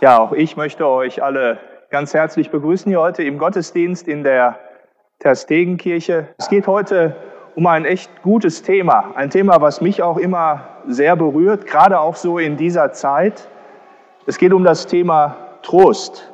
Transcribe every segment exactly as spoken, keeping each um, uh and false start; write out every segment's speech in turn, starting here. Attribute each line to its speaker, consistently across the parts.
Speaker 1: Ja, auch ich möchte euch alle ganz herzlich begrüßen hier heute im Gottesdienst in der Terstegenkirche. Es geht heute um ein echt gutes Thema, ein Thema, was mich auch immer sehr berührt, gerade auch so in dieser Zeit. Es geht um das Thema Trost.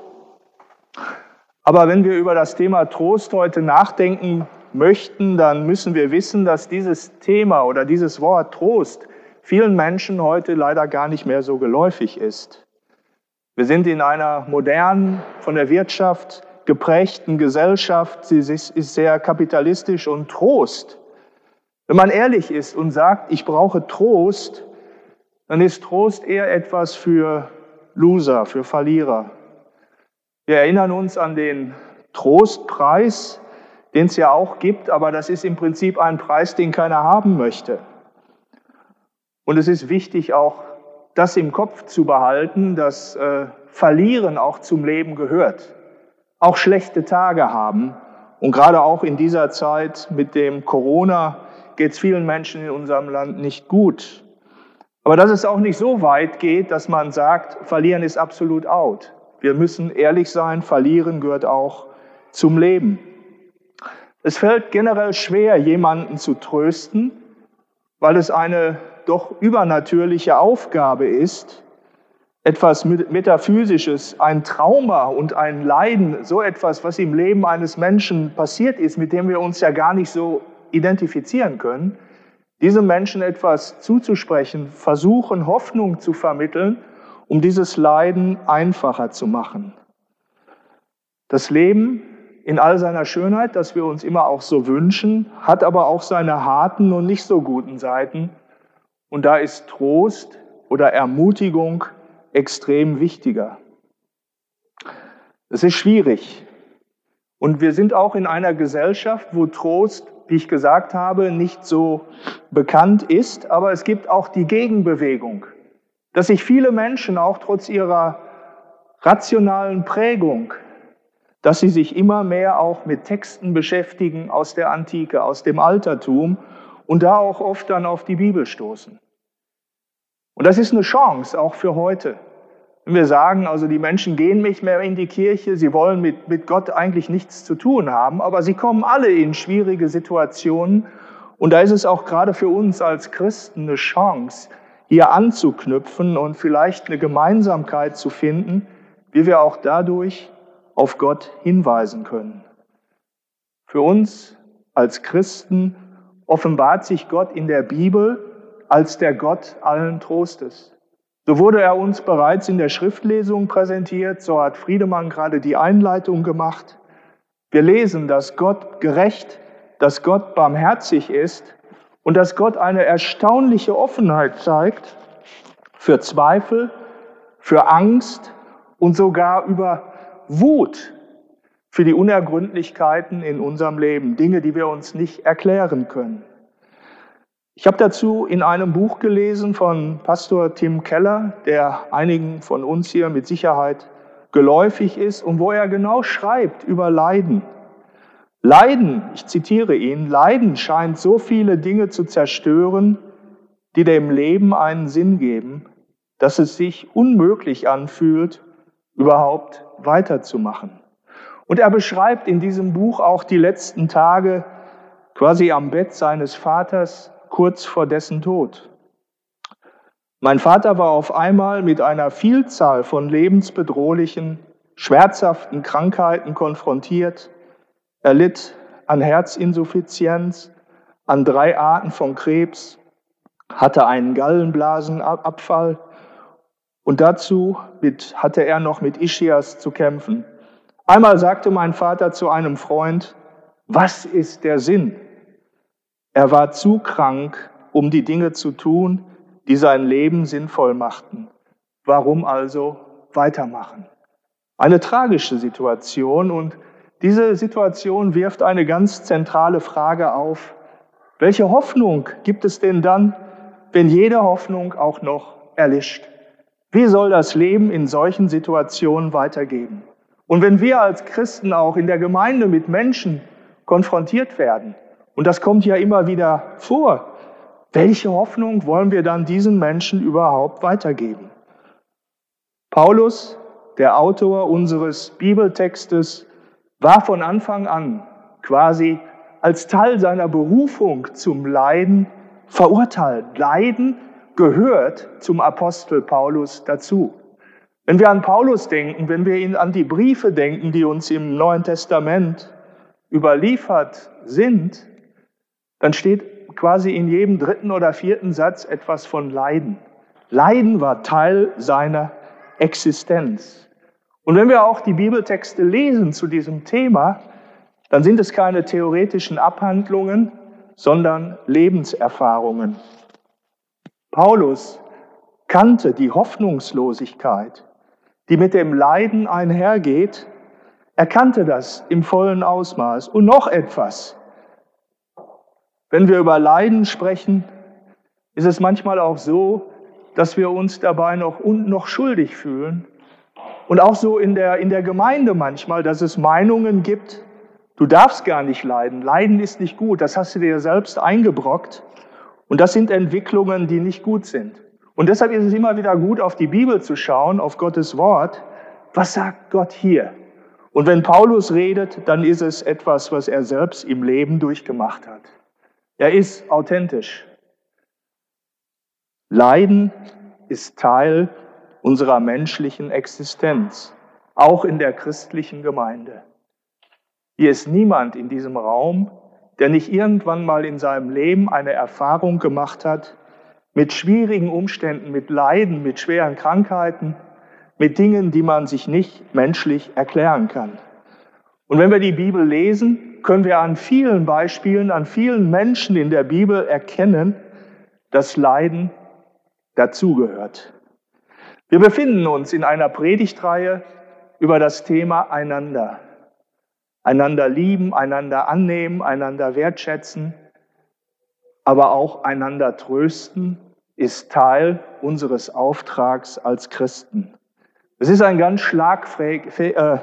Speaker 1: Aber wenn wir über das Thema Trost heute nachdenken möchten, dann müssen wir wissen, dass dieses Thema oder dieses Wort Trost vielen Menschen heute leider gar nicht mehr so geläufig ist. Wir sind in einer modernen, von der Wirtschaft geprägten Gesellschaft. Sie ist sehr kapitalistisch und Trost. Wenn man ehrlich ist und sagt, ich brauche Trost, dann ist Trost eher etwas für Loser, für Verlierer. Wir erinnern uns an den Trostpreis, den es ja auch gibt, aber das ist im Prinzip ein Preis, den keiner haben möchte. Und es ist wichtig, auch das im Kopf zu behalten, dass äh, Verlieren auch zum Leben gehört. Auch schlechte Tage haben. Und gerade auch in dieser Zeit mit dem Corona geht es vielen Menschen in unserem Land nicht gut. Aber dass es auch nicht so weit geht, dass man sagt, Verlieren ist absolut out. Wir müssen ehrlich sein, Verlieren gehört auch zum Leben. Es fällt generell schwer, jemanden zu trösten, weil es eine doch übernatürliche Aufgabe ist, etwas Metaphysisches, ein Trauma und ein Leiden, so etwas, was im Leben eines Menschen passiert ist, mit dem wir uns ja gar nicht so identifizieren können, diesem Menschen etwas zuzusprechen, versuchen, Hoffnung zu vermitteln, um dieses Leiden einfacher zu machen. Das Leben in all seiner Schönheit, das wir uns immer auch so wünschen, hat aber auch seine harten und nicht so guten Seiten. Und da ist Trost oder Ermutigung extrem wichtiger. Es ist schwierig. Und wir sind auch in einer Gesellschaft, wo Trost, wie ich gesagt habe, nicht so bekannt ist. Aber es gibt auch die Gegenbewegung, dass sich viele Menschen auch trotz ihrer rationalen Prägung, dass sie sich immer mehr auch mit Texten beschäftigen aus der Antike, aus dem Altertum und da auch oft dann auf die Bibel stoßen. Und das ist eine Chance, auch für heute. Wenn wir sagen, also die Menschen gehen nicht mehr in die Kirche, sie wollen mit, mit Gott eigentlich nichts zu tun haben, aber sie kommen alle in schwierige Situationen. Und da ist es auch gerade für uns als Christen eine Chance, hier anzuknüpfen und vielleicht eine Gemeinsamkeit zu finden, wie wir auch dadurch auf Gott hinweisen können. Für uns als Christen offenbart sich Gott in der Bibel als der Gott allen Trostes. So wurde er uns bereits in der Schriftlesung präsentiert, so hat Friedemann gerade die Einleitung gemacht. Wir lesen, dass Gott gerecht, dass Gott barmherzig ist und dass Gott eine erstaunliche Offenheit zeigt für Zweifel, für Angst und sogar über Wut für die Unergründlichkeiten in unserem Leben, Dinge, die wir uns nicht erklären können. Ich habe dazu in einem Buch gelesen von Pastor Tim Keller, der einigen von uns hier mit Sicherheit geläufig ist und wo er genau schreibt über Leiden. Leiden, ich zitiere ihn, Leiden scheint so viele Dinge zu zerstören, die dem Leben einen Sinn geben, dass es sich unmöglich anfühlt, überhaupt weiterzumachen. Und er beschreibt in diesem Buch auch die letzten Tage quasi am Bett seines Vaters, kurz vor dessen Tod. Mein Vater war auf einmal mit einer Vielzahl von lebensbedrohlichen, schmerzhaften Krankheiten konfrontiert. Er litt an Herzinsuffizienz, an drei Arten von Krebs, hatte einen Gallenblasenabfall und dazu mit, hatte er noch mit Ischias zu kämpfen. Einmal sagte mein Vater zu einem Freund, was ist der Sinn? Er war zu krank, um die Dinge zu tun, die sein Leben sinnvoll machten. Warum also weitermachen? Eine tragische Situation und diese Situation wirft eine ganz zentrale Frage auf. Welche Hoffnung gibt es denn dann, wenn jede Hoffnung auch noch erlischt? Wie soll das Leben in solchen Situationen weitergehen? Und wenn wir als Christen auch in der Gemeinde mit Menschen konfrontiert werden, und das kommt ja immer wieder vor, welche Hoffnung wollen wir dann diesen Menschen überhaupt weitergeben? Paulus der Autor unseres Bibeltextes, war von Anfang an quasi als Teil seiner Berufung zum Leiden verurteilt. Leiden gehört zum Apostel Paulus dazu. Wenn wir an Paulus denken, wenn wir ihn an die Briefe denken, die uns im Neuen Testament überliefert sind, dann steht quasi in jedem dritten oder vierten Satz etwas von Leiden. Leiden war Teil seiner Existenz. Und wenn wir auch die Bibeltexte lesen zu diesem Thema, dann sind es keine theoretischen Abhandlungen, sondern Lebenserfahrungen. Paulus kannte die Hoffnungslosigkeit, die mit dem Leiden einhergeht. Er kannte das im vollen Ausmaß. Und noch etwas. Wenn wir über Leiden sprechen, ist es manchmal auch so, dass wir uns dabei noch, noch schuldig fühlen. Und auch so in der, in der Gemeinde manchmal, dass es Meinungen gibt, du darfst gar nicht leiden. Leiden ist nicht gut. Das hast du dir selbst eingebrockt. Und das sind Entwicklungen, die nicht gut sind. Und deshalb ist es immer wieder gut, auf die Bibel zu schauen, auf Gottes Wort. Was sagt Gott hier? Und wenn Paulus redet, dann ist es etwas, was er selbst im Leben durchgemacht hat. Er ist authentisch. Leiden ist Teil unserer menschlichen Existenz, auch in der christlichen Gemeinde. Hier ist niemand in diesem Raum, der nicht irgendwann mal in seinem Leben eine Erfahrung gemacht hat mit schwierigen Umständen, mit Leiden, mit schweren Krankheiten, mit Dingen, die man sich nicht menschlich erklären kann. Und wenn wir die Bibel lesen, können wir an vielen Beispielen, an vielen Menschen in der Bibel erkennen, dass Leiden dazugehört. Wir befinden uns in einer Predigtreihe über das Thema einander. Einander lieben, einander annehmen, einander wertschätzen, aber auch einander trösten, ist Teil unseres Auftrags als Christen. Es ist ein ganz schlagfertiger,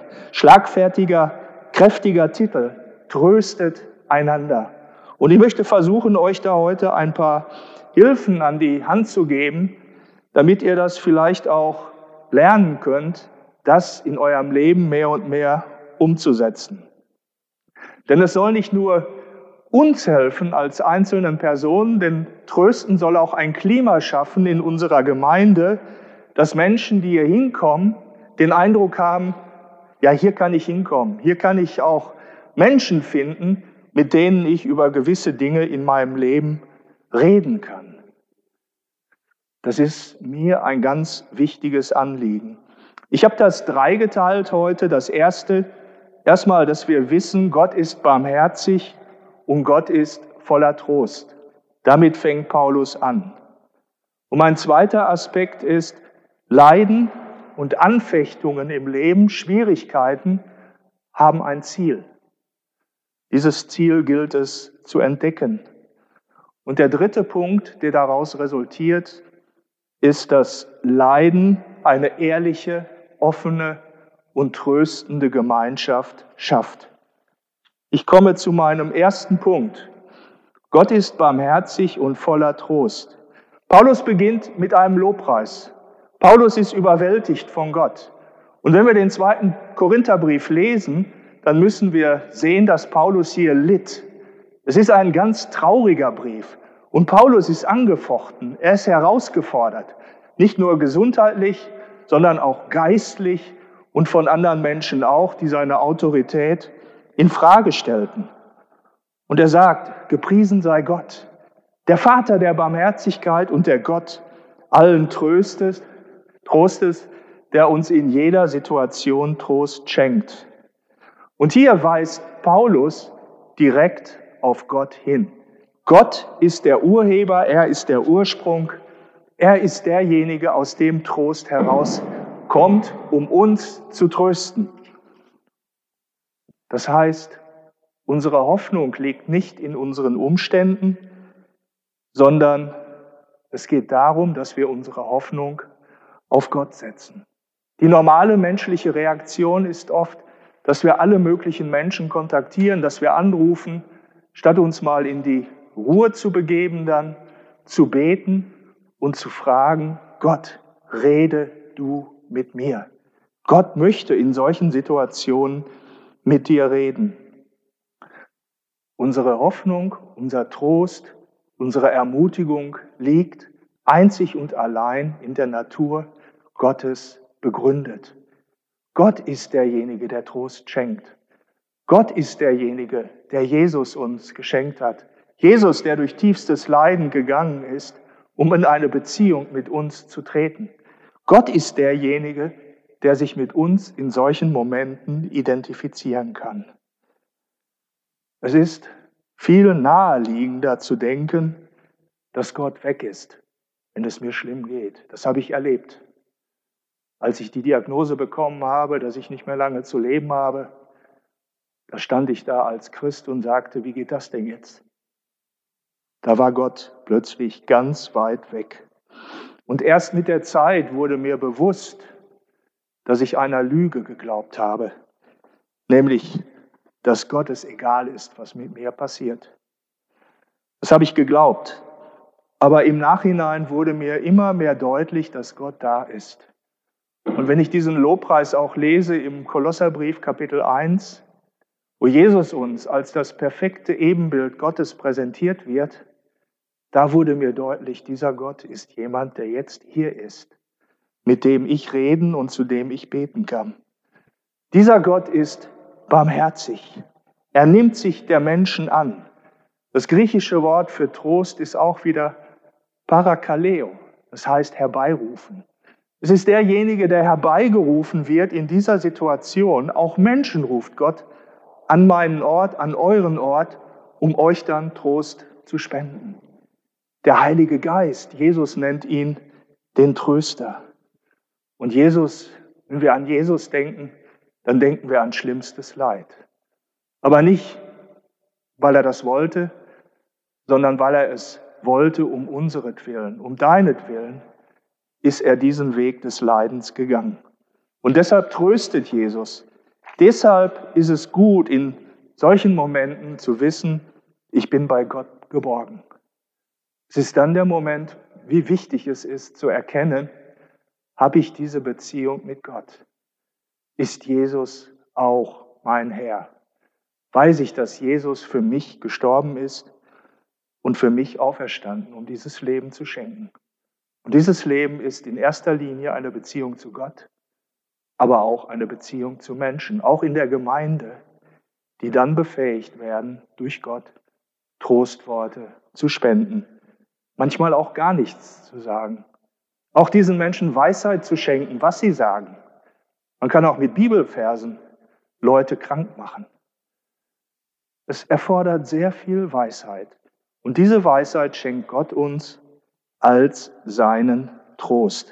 Speaker 1: kräftiger Titel, tröstet einander. Und ich möchte versuchen, euch da heute ein paar Hilfen an die Hand zu geben, damit ihr das vielleicht auch lernen könnt, das in eurem Leben mehr und mehr umzusetzen. Denn es soll nicht nur uns helfen als einzelnen Personen, denn Trösten soll auch ein Klima schaffen in unserer Gemeinde, dass Menschen, die hier hinkommen, den Eindruck haben, ja, hier kann ich hinkommen, hier kann ich auch Menschen finden, mit denen ich über gewisse Dinge in meinem Leben reden kann. Das ist mir ein ganz wichtiges Anliegen. Ich habe das dreigeteilt heute. Das erste, erstmal, dass wir wissen, Gott ist barmherzig und Gott ist voller Trost. Damit fängt Paulus an. Und mein zweiter Aspekt ist, Leiden und Anfechtungen im Leben, Schwierigkeiten, haben ein Ziel. Dieses Ziel gilt es zu entdecken. Und der dritte Punkt, der daraus resultiert, ist, dass Leiden eine ehrliche, offene und tröstende Gemeinschaft schafft. Ich komme zu meinem ersten Punkt. Gott ist barmherzig und voller Trost. Paulus beginnt mit einem Lobpreis. Paulus ist überwältigt von Gott. Und wenn wir den zweiten Korintherbrief lesen, dann müssen wir sehen, dass Paulus hier litt. Es ist ein ganz trauriger Brief. Und Paulus ist angefochten, er ist herausgefordert. Nicht nur gesundheitlich, sondern auch geistlich und von anderen Menschen auch, die seine Autorität in Frage stellten. Und er sagt, gepriesen sei Gott, der Vater der Barmherzigkeit und der Gott allen Tröstes, Trostes, der uns in jeder Situation Trost schenkt. Und hier weist Paulus direkt auf Gott hin. Gott ist der Urheber, er ist der Ursprung, er ist derjenige, aus dem Trost herauskommt, um uns zu trösten. Das heißt, unsere Hoffnung liegt nicht in unseren Umständen, sondern es geht darum, dass wir unsere Hoffnung auf Gott setzen. Die normale menschliche Reaktion ist oft, dass wir alle möglichen Menschen kontaktieren, dass wir anrufen, statt uns mal in die Ruhe zu begeben, dann zu beten und zu fragen, Gott, rede du mit mir. Gott möchte in solchen Situationen mit dir reden. Unsere Hoffnung, unser Trost, unsere Ermutigung liegt einzig und allein in der Natur Gottes begründet. Gott ist derjenige, der Trost schenkt. Gott ist derjenige, der Jesus uns geschenkt hat. Jesus, der durch tiefstes Leiden gegangen ist, um in eine Beziehung mit uns zu treten. Gott ist derjenige, der sich mit uns in solchen Momenten identifizieren kann. Es ist viel naheliegender zu denken, dass Gott weg ist, wenn es mir schlimm geht. Das habe ich erlebt. Als ich die Diagnose bekommen habe, dass ich nicht mehr lange zu leben habe, da stand ich da als Christ und sagte, wie geht das denn jetzt? Da war Gott plötzlich ganz weit weg. Und erst mit der Zeit wurde mir bewusst, dass ich einer Lüge geglaubt habe, nämlich, dass Gott es egal ist, was mit mir passiert. Das habe ich geglaubt. Aber im Nachhinein wurde mir immer mehr deutlich, dass Gott da ist. Und wenn ich diesen Lobpreis auch lese im Kolosserbrief Kapitel eins, wo Jesus uns als das perfekte Ebenbild Gottes präsentiert wird, da wurde mir deutlich, dieser Gott ist jemand, der jetzt hier ist, mit dem ich reden und zu dem ich beten kann. Dieser Gott ist barmherzig. Er nimmt sich der Menschen an. Das griechische Wort für Trost ist auch wieder Parakaleo, das heißt herbeirufen. Es ist derjenige, der herbeigerufen wird in dieser Situation. Auch Menschen ruft Gott an meinen Ort, an euren Ort, um euch dann Trost zu spenden. Der Heilige Geist, Jesus nennt ihn den Tröster. Und Jesus, wenn wir an Jesus denken, dann denken wir an schlimmstes Leid. Aber nicht, weil er das wollte, sondern weil er es wollte um unseretwillen, um deinetwillen, ist er diesen Weg des Leidens gegangen. Und deshalb tröstet Jesus. Deshalb ist es gut, in solchen Momenten zu wissen, ich bin bei Gott geborgen. Es ist dann der Moment, wie wichtig es ist zu erkennen, habe ich diese Beziehung mit Gott? Ist Jesus auch mein Herr? Weiß ich, dass Jesus für mich gestorben ist und für mich auferstanden, um dieses Leben zu schenken? Und dieses Leben ist in erster Linie eine Beziehung zu Gott, aber auch eine Beziehung zu Menschen, auch in der Gemeinde, die dann befähigt werden, durch Gott Trostworte zu spenden. Manchmal auch gar nichts zu sagen. Auch diesen Menschen Weisheit zu schenken, was sie sagen. Man kann auch mit Bibelversen Leute krank machen. Es erfordert sehr viel Weisheit. Und diese Weisheit schenkt Gott uns als seinen Trost.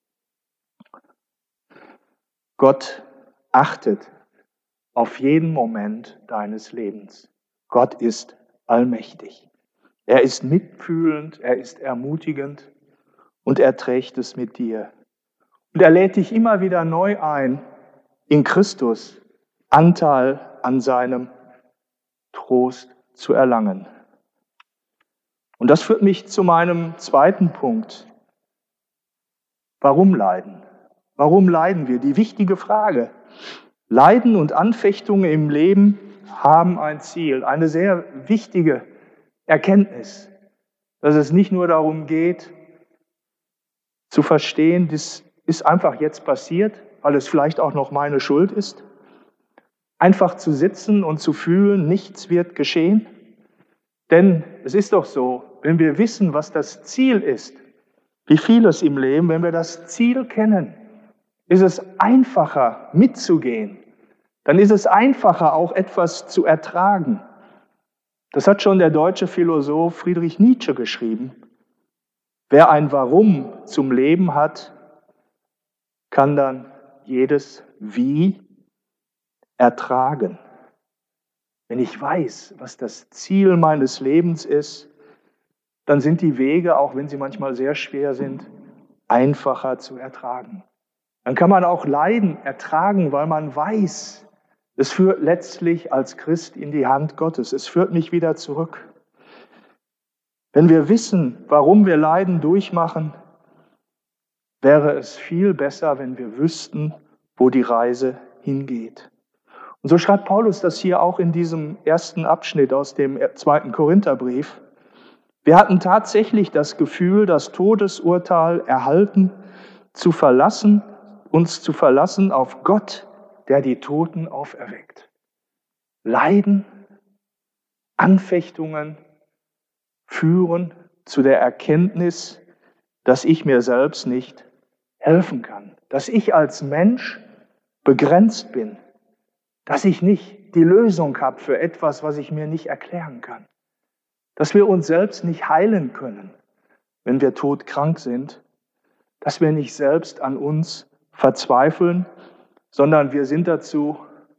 Speaker 1: Gott achtet auf jeden Moment deines Lebens. Gott ist allmächtig. Er ist mitfühlend, er ist ermutigend und er trägt es mit dir. Und er lädt dich immer wieder neu ein, in Christus Anteil an seinem Trost zu erlangen. Und das führt mich zu meinem zweiten Punkt. Warum leiden? Warum leiden wir? Die wichtige Frage. Leiden und Anfechtungen im Leben haben ein Ziel, eine sehr wichtige Erkenntnis, dass es nicht nur darum geht, zu verstehen, das ist einfach jetzt passiert, weil es vielleicht auch noch meine Schuld ist. Einfach zu sitzen und zu fühlen, nichts wird geschehen. Denn es ist doch so, wenn wir wissen, was das Ziel ist, wie vieles im Leben, wenn wir das Ziel kennen, ist es einfacher mitzugehen. Dann ist es einfacher, auch etwas zu ertragen. Das hat schon der deutsche Philosoph Friedrich Nietzsche geschrieben. Wer ein Warum zum Leben hat, kann dann jedes Wie ertragen. Wenn ich weiß, was das Ziel meines Lebens ist, dann sind die Wege, auch wenn sie manchmal sehr schwer sind, einfacher zu ertragen. Dann kann man auch Leiden ertragen, weil man weiß, es führt letztlich als Christ in die Hand Gottes. Es führt mich wieder zurück. Wenn wir wissen, warum wir Leiden durchmachen, wäre es viel besser, wenn wir wüssten, wo die Reise hingeht. Und so schreibt Paulus das hier auch in diesem ersten Abschnitt aus dem zweiten Korintherbrief. Wir hatten tatsächlich das Gefühl, das Todesurteil erhalten, zu verlassen, uns zu verlassen auf Gott, der die Toten auferweckt. Leiden, Anfechtungen führen zu der Erkenntnis, dass ich mir selbst nicht helfen kann, dass ich als Mensch begrenzt bin, dass ich nicht die Lösung habe für etwas, was ich mir nicht erklären kann, dass wir uns selbst nicht heilen können, wenn wir todkrank sind, dass wir nicht selbst an uns verzweifeln, sondern wir sind dazu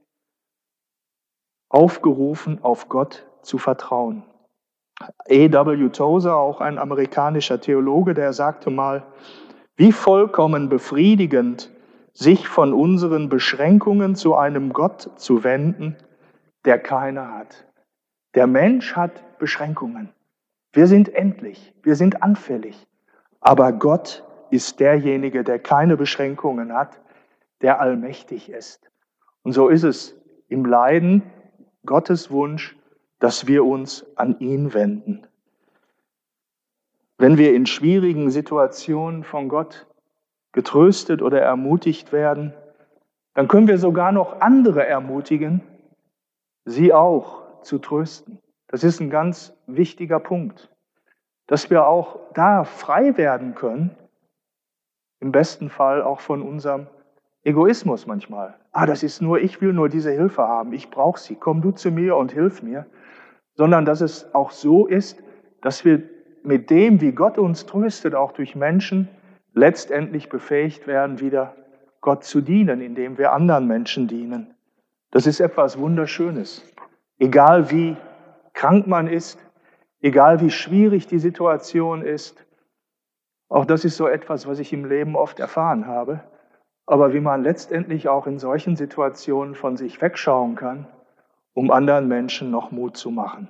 Speaker 1: aufgerufen, auf Gott zu vertrauen. A W Tozer, auch ein amerikanischer Theologe, der sagte mal, wie vollkommen befriedigend, sich von unseren Beschränkungen zu einem Gott zu wenden, der keine hat. Der Mensch hat Beschränkungen. Wir sind endlich, wir sind anfällig. Aber Gott ist derjenige, der keine Beschränkungen hat, der allmächtig ist. Und so ist es im Leiden Gottes Wunsch, dass wir uns an ihn wenden. Wenn wir in schwierigen Situationen von Gott getröstet oder ermutigt werden, dann können wir sogar noch andere ermutigen, sie auch zu trösten. Das ist ein ganz wichtiger Punkt, dass wir auch da frei werden können, im besten Fall auch von unserem Egoismus manchmal. Ah, das ist nur, ich will nur diese Hilfe haben, ich brauche sie, komm du zu mir und hilf mir. Sondern dass es auch so ist, dass wir mit dem, wie Gott uns tröstet, auch durch Menschen, letztendlich befähigt werden, wieder Gott zu dienen, indem wir anderen Menschen dienen. Das ist etwas Wunderschönes. Egal wie krank man ist, egal wie schwierig die Situation ist, auch das ist so etwas, was ich im Leben oft erfahren habe, aber wie man letztendlich auch in solchen Situationen von sich wegschauen kann, um anderen Menschen noch Mut zu machen.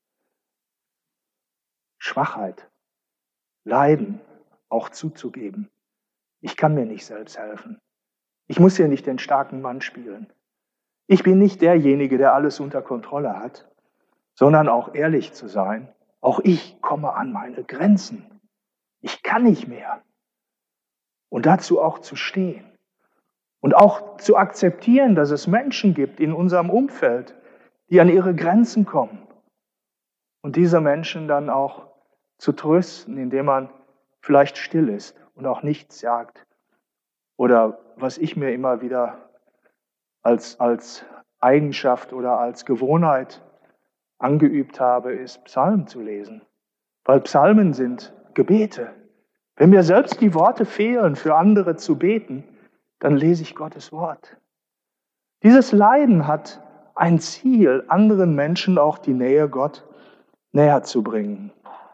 Speaker 1: Schwachheit, Leiden auch zuzugeben. Ich kann mir nicht selbst helfen. Ich muss hier nicht den starken Mann spielen. Ich bin nicht derjenige, der alles unter Kontrolle hat, sondern auch ehrlich zu sein. Auch ich komme an meine Grenzen. Ich kann nicht mehr. Und dazu auch zu stehen. Und auch zu akzeptieren, dass es Menschen gibt in unserem Umfeld, die an ihre Grenzen kommen. Und diese Menschen dann auch zu trösten, indem man vielleicht still ist und auch nichts sagt. Oder was ich mir immer wieder als, als Eigenschaft oder als Gewohnheit angeübt habe, ist Psalmen zu lesen. Weil Psalmen sind Gebete. Wenn mir selbst die Worte fehlen, für andere zu beten, dann lese ich Gottes Wort. Dieses Leiden hat ein Ziel, anderen Menschen auch die Nähe Gott näher zu bringen.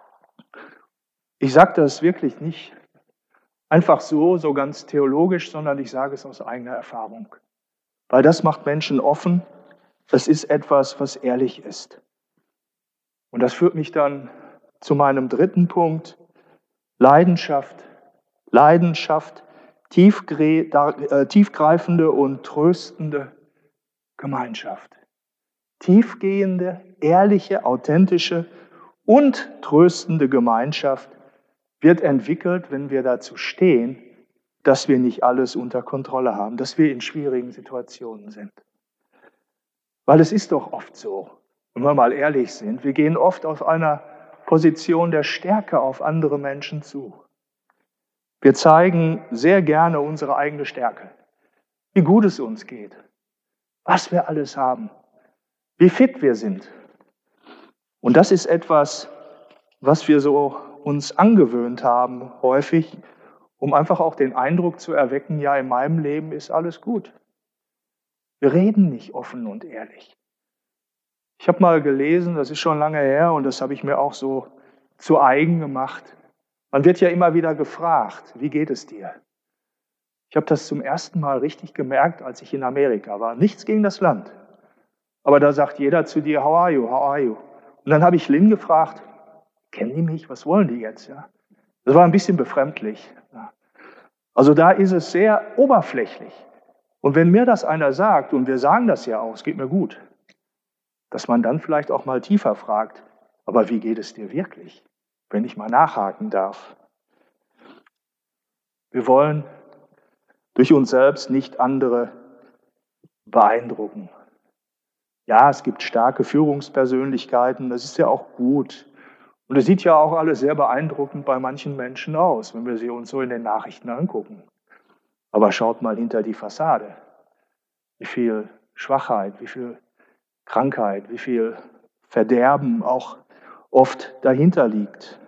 Speaker 1: Ich sage das wirklich nicht einfach so, so ganz theologisch, sondern ich sage es aus eigener Erfahrung. Weil das macht Menschen offen. Das ist etwas, was ehrlich ist. Und das führt mich dann zu meinem dritten Punkt. Leidenschaft. Leidenschaft, tiefgreifende und tröstende Gemeinschaft. Tiefgehende, ehrliche, authentische und tröstende Gemeinschaft wird entwickelt, wenn wir dazu stehen, dass wir nicht alles unter Kontrolle haben, dass wir in schwierigen Situationen sind. Weil es ist doch oft so, wenn wir mal ehrlich sind, wir gehen oft aus einer Position der Stärke auf andere Menschen zu. Wir zeigen sehr gerne unsere eigene Stärke, wie gut es uns geht, was wir alles haben, wie fit wir sind. Und das ist etwas, was wir so uns angewöhnt haben, häufig, um einfach auch den Eindruck zu erwecken, ja, in meinem Leben ist alles gut. Wir reden nicht offen und ehrlich. Ich habe mal gelesen, das ist schon lange her und das habe ich mir auch so zu eigen gemacht. Man wird ja immer wieder gefragt, wie geht es dir? Ich habe das zum ersten Mal richtig gemerkt, als ich in Amerika war. Nichts gegen das Land. Aber da sagt jeder zu dir, how are you, how are you? Und dann habe ich Lynn gefragt, kennen die mich, was wollen die jetzt? Ja? Das war ein bisschen befremdlich. Ja. Also da ist es sehr oberflächlich. Und wenn mir das einer sagt, und wir sagen das ja auch, es geht mir gut, dass man dann vielleicht auch mal tiefer fragt, aber wie geht es dir wirklich, wenn ich mal nachhaken darf? Wir wollen durch uns selbst nicht andere beeindrucken. Ja, es gibt starke Führungspersönlichkeiten, das ist ja auch gut. Und es sieht ja auch alles sehr beeindruckend bei manchen Menschen aus, wenn wir sie uns so in den Nachrichten angucken. Aber schaut mal hinter die Fassade. Wie viel Schwachheit, wie viel Krankheit, wie viel Verderben auch oft dahinter liegt.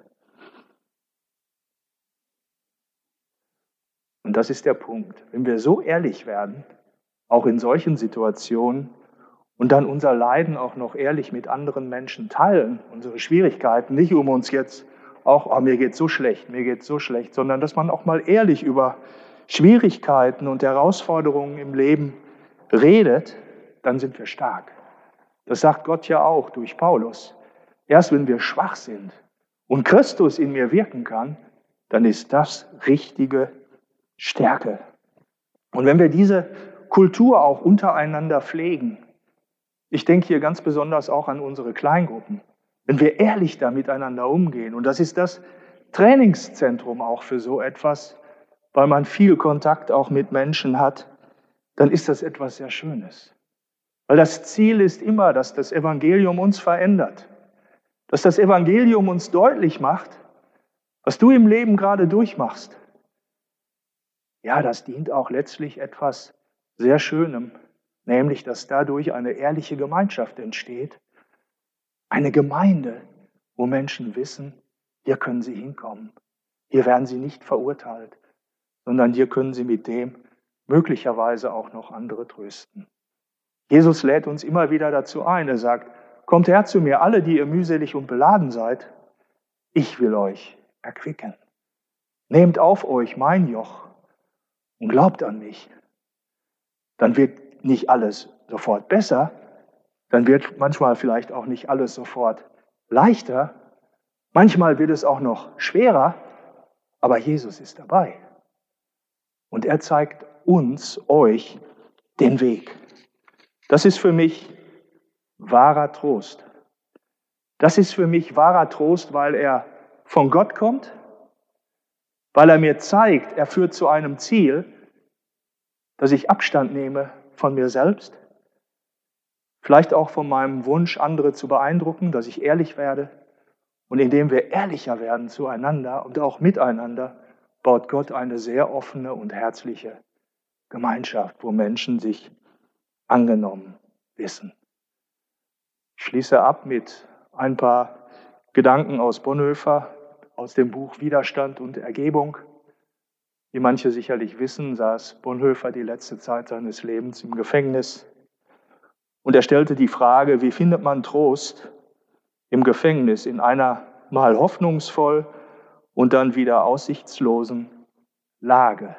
Speaker 1: Und das ist der Punkt. Wenn wir so ehrlich werden, auch in solchen Situationen, und dann unser Leiden auch noch ehrlich mit anderen Menschen teilen, unsere Schwierigkeiten, nicht um uns jetzt auch, oh, mir geht's so schlecht, mir geht's so schlecht, sondern dass man auch mal ehrlich über Schwierigkeiten und Herausforderungen im Leben redet, dann sind wir stark. Das sagt Gott ja auch durch Paulus. Erst wenn wir schwach sind und Christus in mir wirken kann, dann ist das richtige Stärke. Und wenn wir diese Kultur auch untereinander pflegen, ich denke hier ganz besonders auch an unsere Kleingruppen, wenn wir ehrlich da miteinander umgehen, und das ist das Trainingszentrum auch für so etwas, weil man viel Kontakt auch mit Menschen hat, dann ist das etwas sehr Schönes. Weil das Ziel ist immer, dass das Evangelium uns verändert, dass das Evangelium uns deutlich macht, was du im Leben gerade durchmachst. Ja, das dient auch letztlich etwas sehr Schönem, nämlich, dass dadurch eine ehrliche Gemeinschaft entsteht, eine Gemeinde, wo Menschen wissen, hier können sie hinkommen, hier werden sie nicht verurteilt, sondern hier können sie mit dem möglicherweise auch noch andere trösten. Jesus lädt uns immer wieder dazu ein, er sagt, kommt her zu mir, alle, die ihr mühselig und beladen seid, ich will euch erquicken. Nehmt auf euch mein Joch und glaubt an mich. Dann wird nicht alles sofort besser, dann wird manchmal vielleicht auch nicht alles sofort leichter, manchmal wird es auch noch schwerer, aber Jesus ist dabei. Und er zeigt uns, euch, den Weg. Das ist für mich wahrer Trost. Das ist für mich wahrer Trost, weil er von Gott kommt, weil er mir zeigt, er führt zu einem Ziel, dass ich Abstand nehme von mir selbst, vielleicht auch von meinem Wunsch, andere zu beeindrucken, dass ich ehrlich werde. Und indem wir ehrlicher werden zueinander und auch miteinander, baut Gott eine sehr offene und herzliche Gemeinschaft, wo Menschen sich angenommen wissen. Ich schließe ab mit ein paar Gedanken aus Bonhoeffer, aus dem Buch Widerstand und Ergebung. Wie manche sicherlich wissen, saß Bonhoeffer die letzte Zeit seines Lebens im Gefängnis. Und er stellte die Frage, wie findet man Trost im Gefängnis, in einer mal hoffnungsvoll und dann wieder aussichtslosen Lage.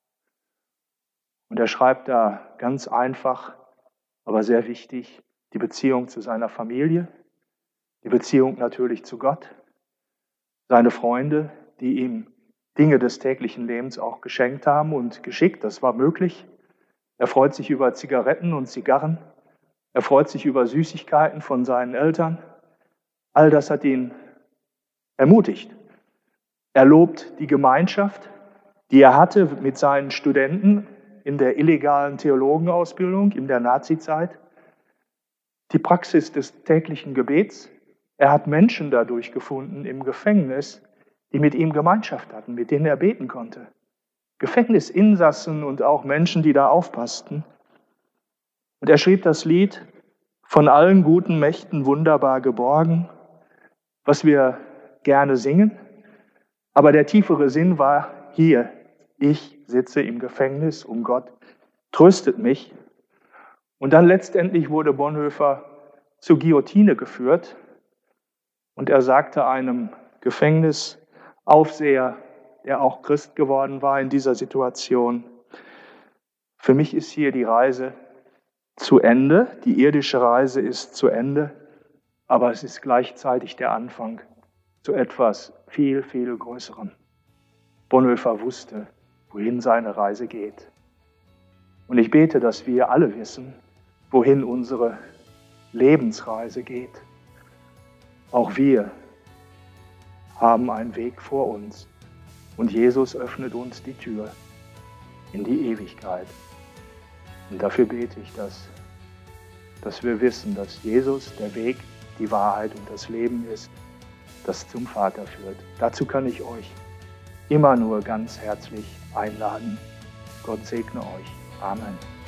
Speaker 1: Und er schreibt da ganz einfach, aber sehr wichtig, die Beziehung zu seiner Familie, die Beziehung natürlich zu Gott, seine Freunde, die ihm Dinge des täglichen Lebens auch geschenkt haben und geschickt, das war möglich. Er freut sich über Zigaretten und Zigarren, er freut sich über Süßigkeiten von seinen Eltern. All das hat ihn ermutigt. Er lobt die Gemeinschaft, die er hatte mit seinen Studenten in der illegalen Theologenausbildung in der Nazizeit, die Praxis des täglichen Gebets. Er hat Menschen dadurch gefunden im Gefängnis, die mit ihm Gemeinschaft hatten, mit denen er beten konnte. Gefängnisinsassen und auch Menschen, die da aufpassten. Und er schrieb das Lied, von allen guten Mächten wunderbar geborgen, was wir gerne singen. Aber der tiefere Sinn war hier, ich sitze im Gefängnis und Gott tröstet mich. Und dann letztendlich wurde Bonhoeffer zur Guillotine geführt und er sagte einem Gefängnisaufseher, der auch Christ geworden war in dieser Situation, für mich ist hier die Reise zu Ende, die irdische Reise ist zu Ende, aber es ist gleichzeitig der Anfang zu etwas viel, viel Größerem. Bonhoeffer wusste, wohin seine Reise geht. Und ich bete, dass wir alle wissen, wohin unsere Lebensreise geht. Auch wir haben einen Weg vor uns. Und Jesus öffnet uns die Tür in die Ewigkeit. Und dafür bete ich, dass, dass wir wissen, dass Jesus der Weg, die Wahrheit und das Leben ist, das zum Vater führt. Dazu kann ich euch immer nur ganz herzlich einladen. Gott segne euch. Amen.